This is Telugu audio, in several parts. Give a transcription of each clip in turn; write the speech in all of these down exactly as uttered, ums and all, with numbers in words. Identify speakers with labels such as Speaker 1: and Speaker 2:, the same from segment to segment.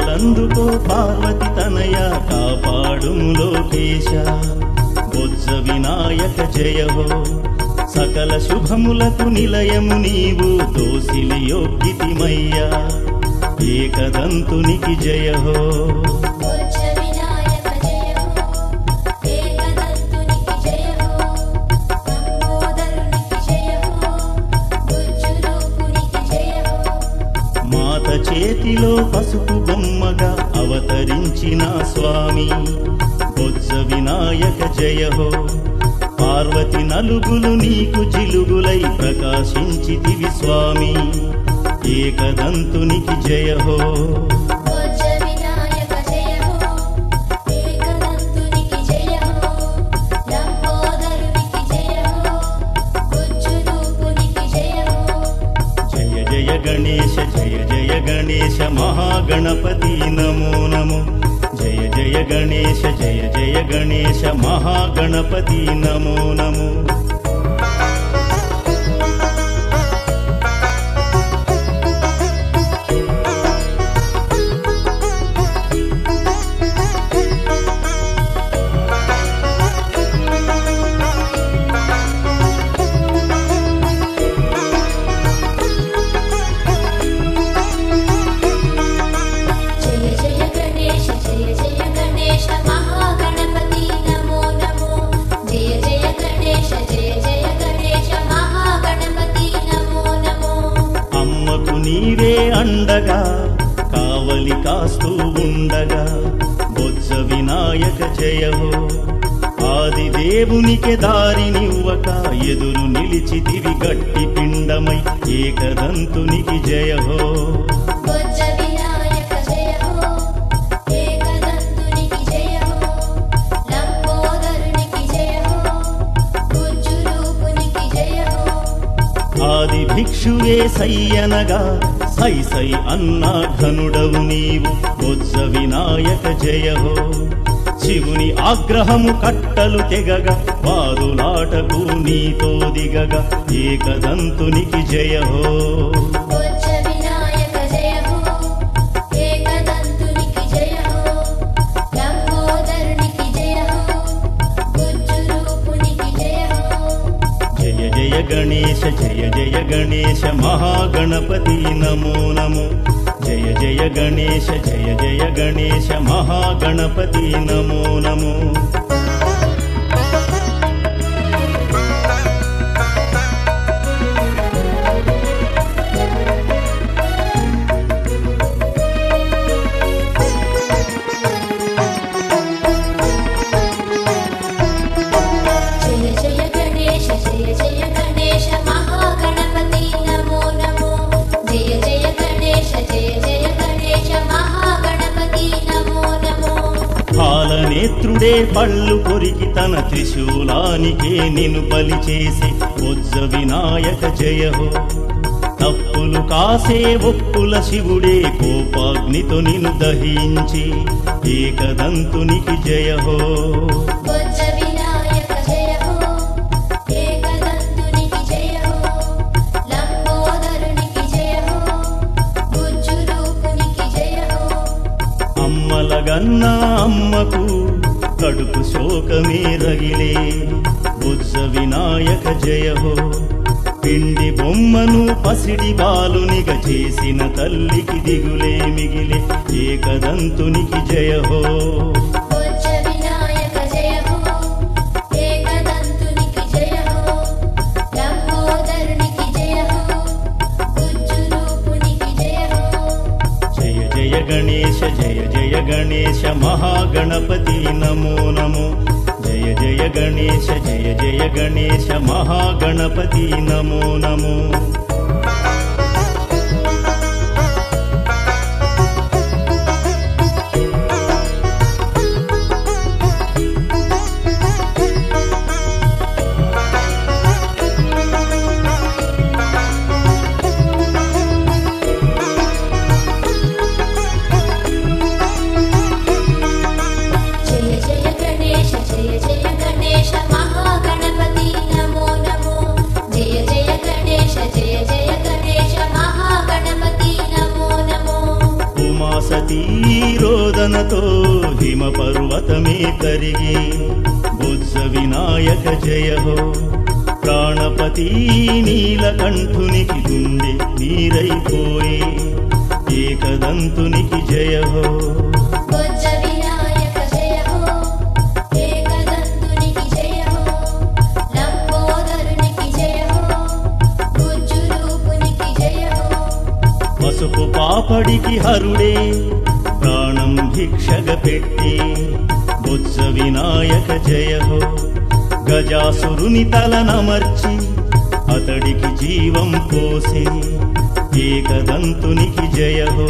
Speaker 1: కాలందుకో పార్వతి తనయ కాపాడుము లోకేశ బొజ్జ వినాయక జయ హో సకల శుభములకు నిలయము నీవు దోసిలి యోగ్యతిమయ్యా ఏకదంతునికి జయ హో మాత చేతిలో పసుపు బొమ్మగా అవతరించిన స్వామి బొజ్జ వినాయక జయ హో పార్వతి నలుగులు నీకు జిలుగులై ప్రకాశించితివి స్వామి ఏకదంతునికి జయ హో జయ జయ గణేశ జయ జయ గణేశ మహాగణపతి నమో నమో జయ జయ గణేశ జయ జయ గణేశ మహాగణపతి నమో నమో నీవే అండగా కావలి కాస్తూ ఉండగా బొజ్జ వినాయక జయ హో ఆది దేవునికి దారినివ్వక ఎదురు నిలిచితివి గట్టి పిండమై ఏకదంతునికి జయ హో ఆది భిక్షువే సయ్యనగా సై సై అన్నా ఘనుడవు నీవు బొజ్జ వినాయక జయ హో శివుని ఆగ్రహము కట్టలు తెగగా వాదులాటకు నీతో దిగగా ఏకదంతునికి జయ హో జయ గణేశ జయ జయ గణేశ మహాగణపతి నమో నమో జయ జయ గణేశ జయ జయ గణేశ మహాగణపతి నమో నమో నేత్రుడే పళ్ళు కొరికి తన త్రిశూలానికే నిన్ను బలి చేసి బొజ్జ వినాయక జయ హో తప్పులు కాసే ఒప్పుల శివుడే కోపాగ్నితో నిన్ను దహించి ఏకదంతునికి జయ హో అమ్మలగన్నా అమ్మకు కడుపు శోకమే రగిలే బొజ్జ వినాయక జయ హో పిండి బొమ్మను పసిడి బాలునిగా చేసిన తల్లికి దిగులే మిగిలే ఏకదంతునికి జయ హో గణేశ జయ జయ గణేశ మహాగణపతి నమో నమో జయ జయ గణేశ జయ జయ గణేశ మహాగణపతి నమో నమో
Speaker 2: జయ
Speaker 1: రోదనతో హిమ పర్వతమే కరిగి బుజ్జ వినాయక జయ హో ప్రాణపతి నీలకంఠునికి గుండె నీరైపోయి ఏకదంతునికి జయ హో పసుపు పాపడికి హరుడే ప్రాణం భిక్షగ పెట్టి బుజ్జ వినాయక జయ హో గజాసురుని తలనమర్చి అతడికి జీవం పోసి ఏకదంతునికి జయ హో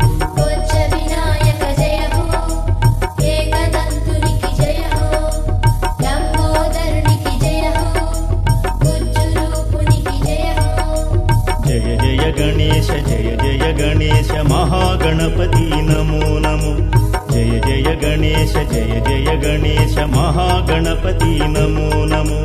Speaker 1: జయ జయ గణేశ జయ జయ గణేశ మహాగణపతి నమో నమో జయ జయ గణేశ జయ జయ గణేశ మహాగణపతి నమో నమో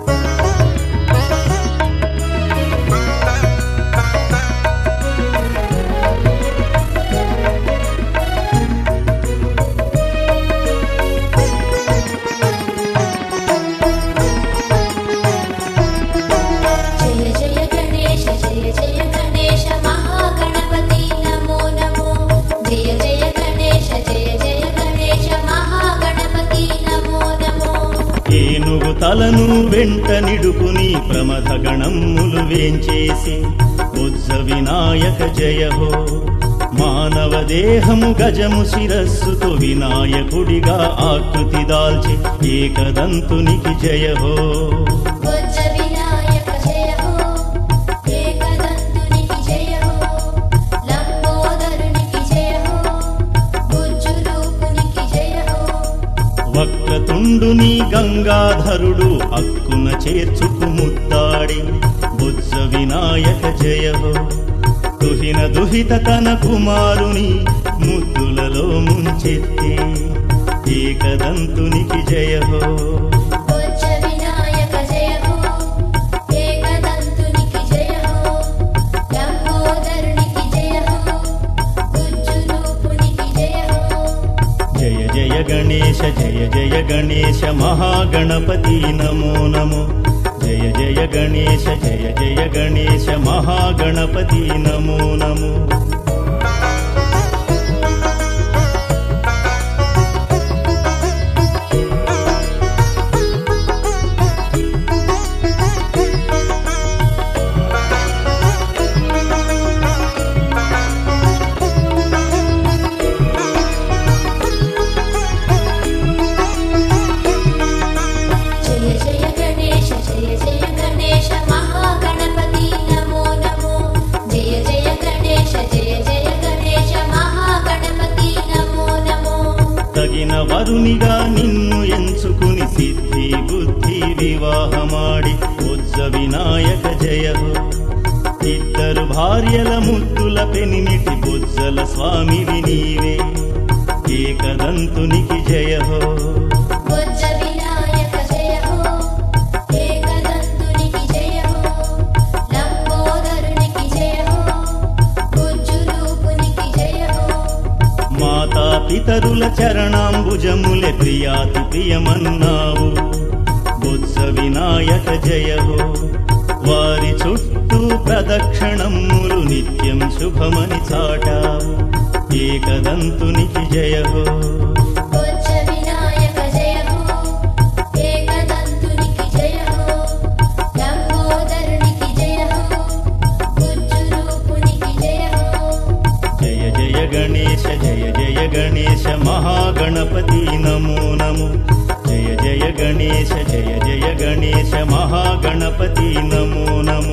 Speaker 1: ఏనుగు తలను వెంట నిడుకుని ప్రమథ గణమ్ములు వేంచేసి బుజ్జ వినాయక జయ హో మానవ దేహము గజము శిరస్సుతో వినాయకుడిగా ఆకృతి దాల్చి ఏకదంతునికి జయ హో వక్రతుండుని గంగాధరుడు అక్కున చేర్చుకు ముద్దాడి బుజ్జ వినాయక జయ హో దుహిన దుహిత తన కుమారుని ముద్దులలో ముంచెత్తి ఏకదంతునికి జయ హో జయ జయ గణేశ జయ జయ గణేశ మహాగణపతి నమో నమో జయ జయ గణేశ జయ జయ గణేశ మహాగణపతి నమో నమో తగిన వరునిగా నిన్ను ఎంచుకుని సిద్ధి బుద్ధి వివాహమాడి బుజ్జ వినాయక జయ హో ఇద్దరు భార్యల ముద్దుల పెనిమిటి బుజ్జల స్వామివి నీవే ఏకదంతునికి జయ హో మాతా పితరుల చరణాంబుజములే ప్రియాతి ప్రియమన్నావు బుజ్జ వినాయక జయ హో వారి చుట్టూ ప్రదక్షిణములు నిత్యం శుభమని చాటావు ఏకదంతునికి జయ హో గణేశ జయ జయ గణేశ మహాగణపతి నమో నమో జయ జయ గణేశ జయ జయ గణేశ మహాగణపతి నమో నమో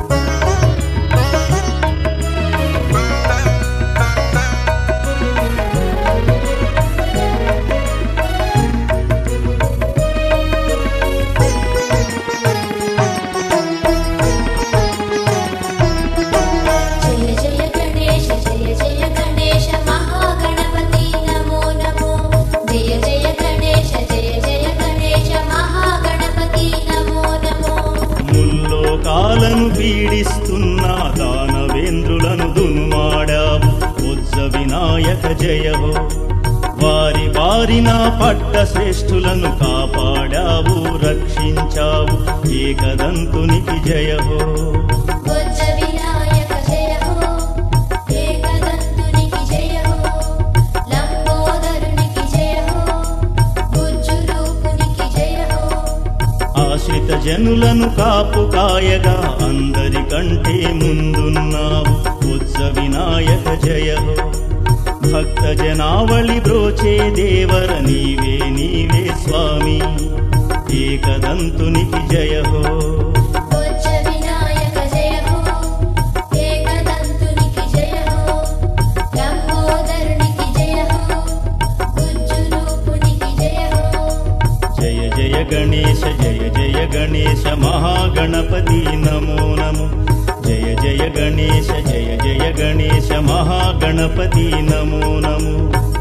Speaker 1: కాలను పీడిస్తున్న దానవేంద్రులను దునుమాడావు బుజ్జ వినాయక జయ హో వారి వారిన పట్ట శ్రేష్ఠులను కాపాడావు రక్షించావు ఏకదంతునికి జయ హో
Speaker 2: బొజ్జ వినాయక జయ హో ఏకదంతునికి జయ హో లంబోదరునికి జయ హో బుజ్జు రూపునికి జయ హో
Speaker 1: ఆశ్రిత జనులను కాపు కాయగా అందరికంటే ముందున్నావు బొజ్జ వినాయక జయ హో భక్త జనావళి బ్రోచే దేవర నీవే నీవే స్వామి ఏకదంతునికి జయ హో
Speaker 2: బొజ్జ వినాయక జయ హో ఏకదంతునికి జయ హో లంబోదరునికి జయ హో బుజ్జు రూపునికి జయ హో
Speaker 1: జయ జయ గణేశ జయ జయ గణేశ మహాగణపతి నమో నమో జయ జయ గణేశ జయ జయ గణేశ మహాగణపతి నమో నమో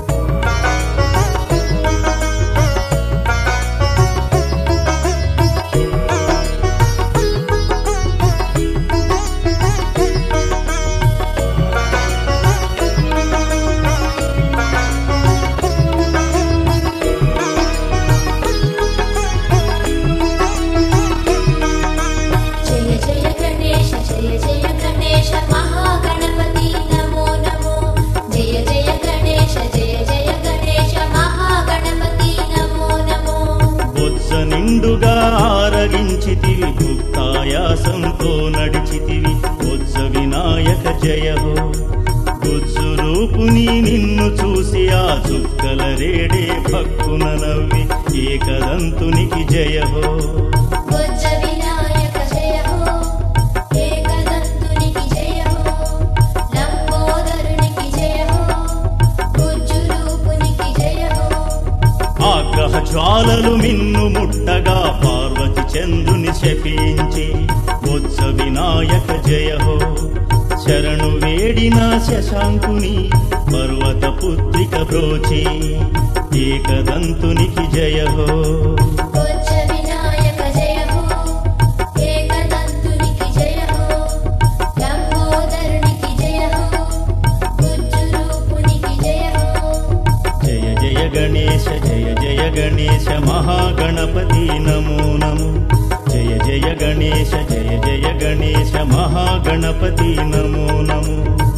Speaker 2: జయ జయ గణేశ జయ జయ గణేశ మహాగణపతి నమో నమో జయ జయ గణేశ జయ జయ గణేశ మహాగణపతి నమో నమో
Speaker 1: బొత్స నిండుగా ఆరగించితివి భుక్తాయాసంతో నడిచితివి బొత్స వినాయక జయ హో బొజ్జు రూపుని నిన్ను చూసి ఆ చుక్కల రేడే భక్కున నవ్వి ఏకదంతునికి జయ హో
Speaker 2: బొజ్జ వినాయక జయ హో ఏకదంతునికి జయ హో లంబోదరునికి జయ హో బుజ్జు రూపునికి జయ హో
Speaker 1: ఆగ్రహ జ్వాలలు మిన్ను ముట్టగా పార్వతి చంద్రుని శపించి బొత్స వినాయక జయ హో శరణు వేడిన శశాంకుని పర్వత పుత్రిక బ్రోచి ఏకదంతునికి జయ హో
Speaker 2: బొజ్జ వినాయక జయ హో ఏకదంతునికి జయ హో లంబోదరునికి జయ హో బుజ్జు రూపునికి జయ హో
Speaker 1: జయ జయ గణేశ జయ జయ గణేశ మహాగణపతి నమో నమో జయ జయ గణేశ జయ జయ గణేశ మహాగణపతి నమో నమో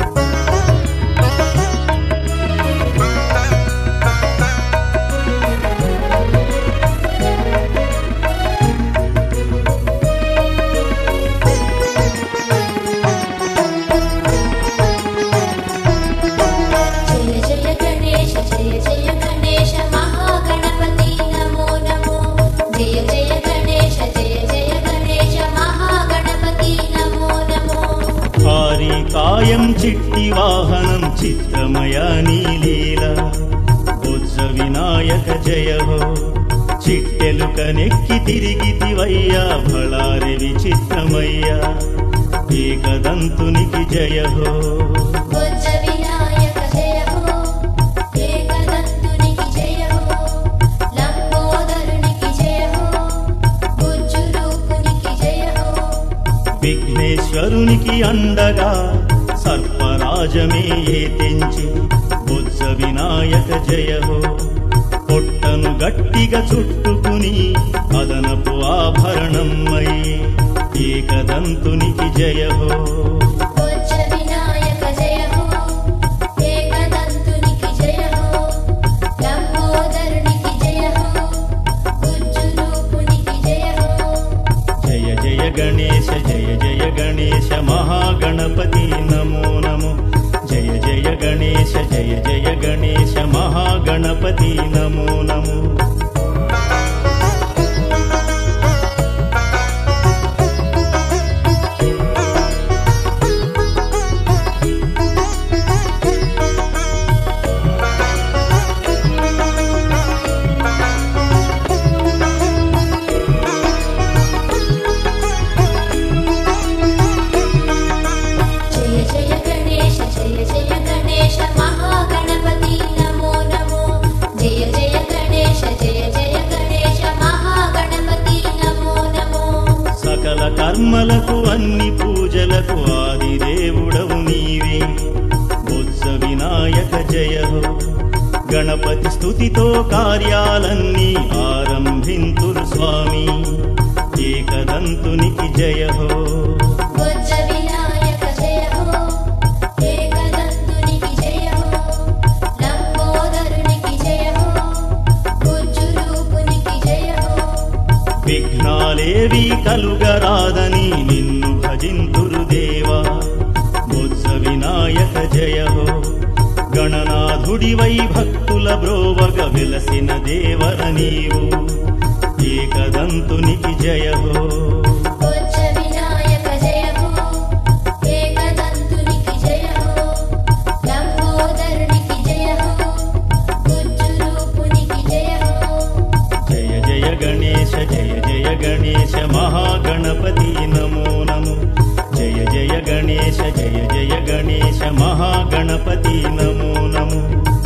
Speaker 2: జయ జయ గణేశ జయ జయ గణేశ మహాగణపతి నమో నమో జయ జయ గణేశ జయ జయ గణేశ మహాగణపతి నమో నమో
Speaker 1: భారీ కాయం చిట్టి వాహనం చిత్రమయ నీలీల బొజ్జ వినాయక జయ హో చిట్టెలుక నెక్కి తిరిగితివయ్యా భళారి విచిత్రమయ్యా ఏకదంతునికి జయ హో
Speaker 2: బొజ్జ వినాయక జయ హో ఏకదంతునికి జయ హో లంబోదరునికి జయ హో బుజ్జు రూపునికి జయ హో
Speaker 1: విఘ్నేశ్వరునికి అండగా సర్పరాజమే తెంచి బొజ్జ వినాయక జయ హో పొట్టను గట్టిగా చుట్టుకుని అదనపు ఆభరణమయ్యే ఏకదంతునికి జయ హో
Speaker 2: బొజ్జ వినాయక జయ హో ఏకదంతునికి జయ హో లంబోదరునికి జయ హో బుజ్జు రూపునికి జయ హో
Speaker 1: జయ జయ గణేశ జయ జయ గణేశ మహాగణపతి నమో నమో జయ జయ గణేశ జయ జయ గణేశ మహాగణపతి నమో నమో
Speaker 2: జయ జయ గణేశ జయ జయ గణేశ మహాగణపతి నమో నమో జయ జయ గణేశ జయ జయ గణేశ మహాగణపతి నమో నమో
Speaker 1: సకల కర్మలకు అన్ని పూజలకు ఆది దేవుడవు నీవే బొజ్జ వినాయక జయ హో గణపతి స్తుతితో కార్యాలన్నీ ఆరంభింతురు స్వామి ఏకదంతునికి జయ హో
Speaker 2: బొజ్జ వినాయక జయ హో ఏకదంతునికి జయ హో లంబోదరునికి జయ హో బొజ్జు రూపునికి జయ హో
Speaker 1: విఘ్నాలేవి కలుగరాదని నిన్ను భజింతురు దేవా బొజ్జ వినాయక జయ హో గణనాథుడివై భక్తుల బ్రోవగ వెలసిన దేవర నీవు ఏకదంతునికి జయ హో
Speaker 2: బొజ్జ వినాయక జయ హో ఏకదంతునికి జయ హో లంబోదరునికి జయ హో బొజ్జు రూపునికి జయ హో
Speaker 1: జయ జయ గణేశ జయ జయ గణేశ మహాగణపతి నమో నమో జయ జయ గణేశ జయ జయ గణేశ మహాగణపతి నమో నమో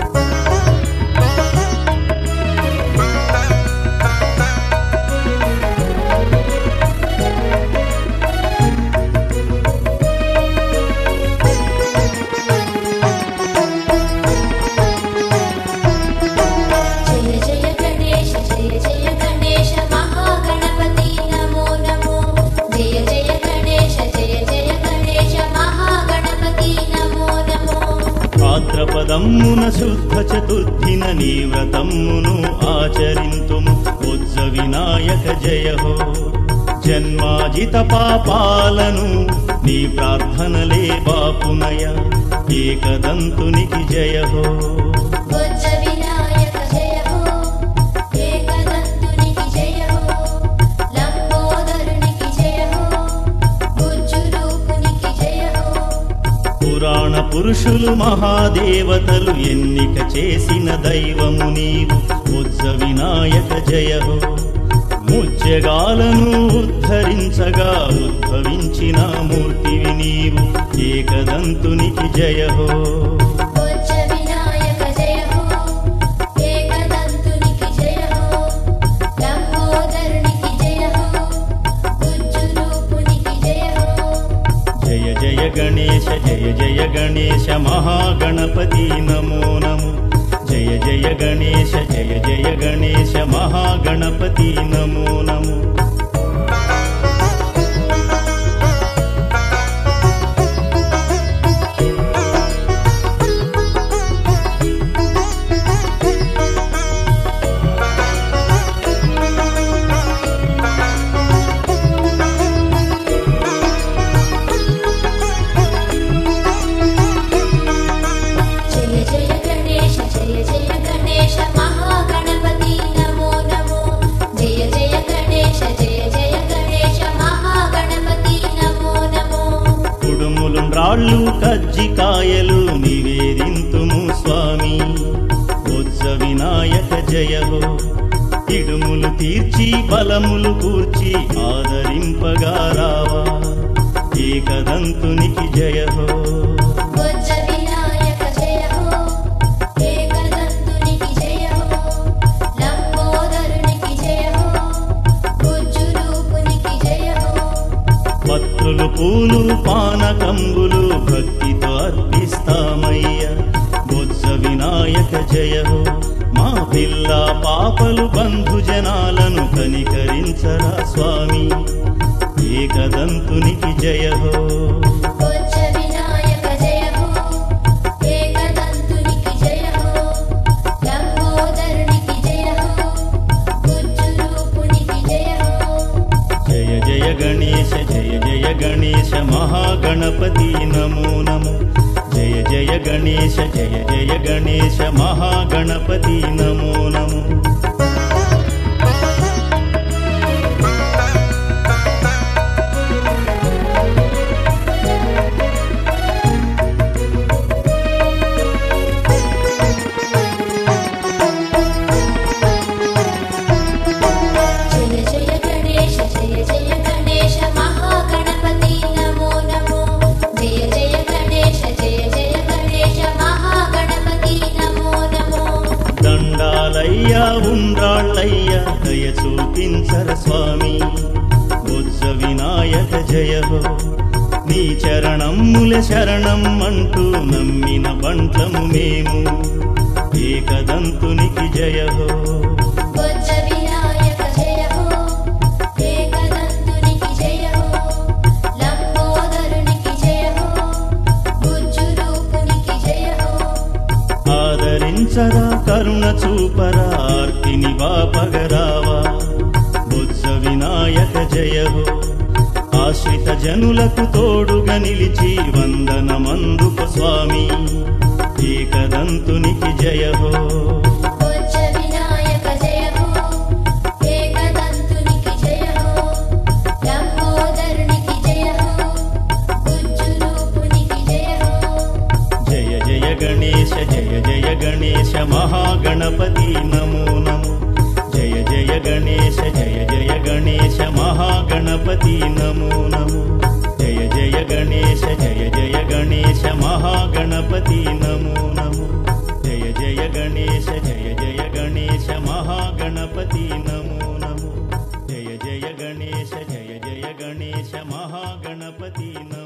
Speaker 2: జయ జయ గణేశ జయ జయ గణేశ మహాగణపతి నమో నమో జయ జయ గణేశ జయ జయ గణేశ మహాగణపతి నమో నమో
Speaker 1: భాద్రపదమ్మున శుద్ధ చతుర్థిన నీ వ్రతమ్మును ఆచరింతుము బొజ్జ వినాయక జయ హో జన్మాజిత పాపాలను నీ ప్రార్థనలే బాపునయ ఏకదంతునికి జయ హో
Speaker 2: బొజ్జ వినాయక జయ హో ఏకదంతునికి జయ హో లంబోదరునికి జయ హో బొజ్జు రూపునికి జయ హో
Speaker 1: పురాణ పురుషులు మహాదేవతలు ఎన్నిక చేసిన దైవము నీవు బొజ్జ వినాయక జయ హో ముజ్జగాలను ఉద్ధరించగా ఉద్భవించిన మూర్తివి నీవు ఏకదంతునికి జయ హో
Speaker 2: బొజ్జ వినాయక జయ హో ఏకదంతునికి జయ హో లంబోదరునికి జయ హో బొజ్జు రూపునికి జయ హో
Speaker 1: జయ జయ గణేశ జయ జయ గణేశ మహాగణపతి నమో నమో జయ జయ గణేశ జయ జయ గణేశ మహాగణపతి నమో నమో
Speaker 2: జయ జయ గణేశ జయ జయ గణేశ మహాగణపతి నమో నమో జయ జయ గణేశ జయ జయ గణేశ మహాగణపతి నమో నమో
Speaker 1: కుడుములు రాళ్ళు కజ్జికాయలు నివేదింతుము స్వామి బొజ్జ వినాయక జయ హో ఇడుములు తీర్చి బలములు కూర్చి ఆదరింపగా రావా ఏకదంతునికి జయ హో
Speaker 2: బొజ్జ వినాయక జయ హో ఏకదంతునికి జయ హో లంబోదరునికి జయ హో బొజ్జు రూపునికి జయ హో
Speaker 1: పత్రులు పూలు పానకంబులు భక్తితో అర్పిస్తామయ్య బొజ్జ వినాయక జయ హో మా పిల్ల పాపలు బంధు జనాలను కనికరించరా స్వామి ఏకదంతునికి జయ హో
Speaker 2: బొజ్జ వినాయక జయ హో ఏకదంతునికి జయ హో లంబోదరునికి జయ హో బొజ్జు రూపునికి జయ హో
Speaker 1: జయ జయ గణేశ జయ జయ గణేశ మహాగణపతి నమో నమో జయ జయ గణేశ జయ జయ గణేశ మహాగణపతి నమో నమో
Speaker 2: జయ జయ గణేశ జయ జయ గణేశ మహాగణపతి నమో నమో జయ జయ గణేశ జయ జయ గణేశ మహాగణపతి నమో నమో
Speaker 1: దండాలయ్య ఉండ్రాళ్ళయ్య దయ చూపించర స్వామి బొజ్జ వినాయక జయ హో నీ నీ చరణమ్ముల శరణం అంటూ నమ్మిన బంట్లము మేము ఏకదంతునికి జయ హో
Speaker 2: బొజ్జ వినాయక జయ హో ఏకదంతునికి జయ హో లంబోదరునికి జయ హో గుజ్జు రూపునికి జయ హో
Speaker 1: ఆదరించరా కరుణ చూపరా ఆర్తిని బాపగరావా బొజ్జ వినాయక జయ హో ఆశ్రిత జనులకు తోడుగా నిలిచి వందనమందుకు స్వామి ఏకదంతునికి జయ హో
Speaker 2: బొజ్జ వినాయక జయ హో ఏకదంతునికి జయ హో లంబోదరునికి జయ హో గుజ్జు రూపునికి జయ హో
Speaker 1: జయ జయ గణేశ జయ జయ గణేశ మహాగణపతి నమో నమో జయ జయ గణేశ జయ జయ గణేశ మహాగణపతి నమో నమో జయ జయ గణేశ జయ జయ గణేశ మహాగణపతి నమో నమో జయ జయ గణేశ జయ జయ గణేశ మహాగణపతి నమో నమో జయ జయ గణేశ జయ జయ గణేశ మహాగణపతి నమో